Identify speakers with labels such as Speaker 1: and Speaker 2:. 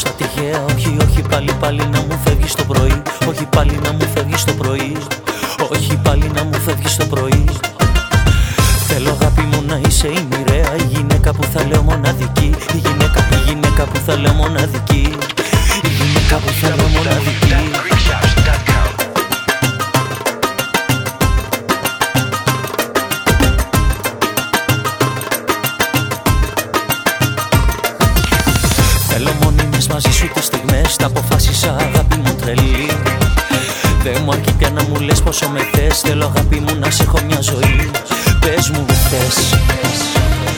Speaker 1: στα τυχαία. Όχι, όχι, πάλι να μου φεύγεις το πρωί. Όχι, πάλι να μου φεύγεις το πρωί. Όχι, πάλι να μου φεύγεις το πρωί. Θέλω αγάπη μου να είσαι η μοιραία, η γυναίκα που θα λέω μοναδική. Η γυναίκα που θα λέω μοναδική. Η γυναίκα που θα λέω μοναδική. Θέλω μόνιμες μαζί σου τις στιγμές. Τα αποφάσισα αγάπη μου τρελή. Δεν μου αρκεί πια να μου λες πόσο με θες. Θέλω αγάπη μου να σε έχω μια ζωή. Πες μου θες.